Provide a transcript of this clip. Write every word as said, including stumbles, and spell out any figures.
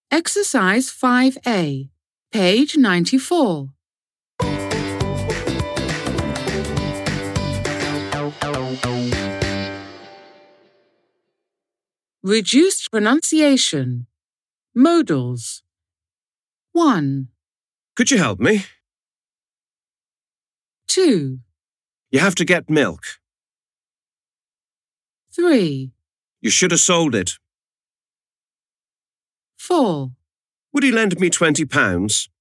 Exercise five A, page ninety-four. Reduced pronunciation. Modals. one, Could you help me? two, You have to get milk. three, You should have sold it. four. Would he lend me twenty pounds?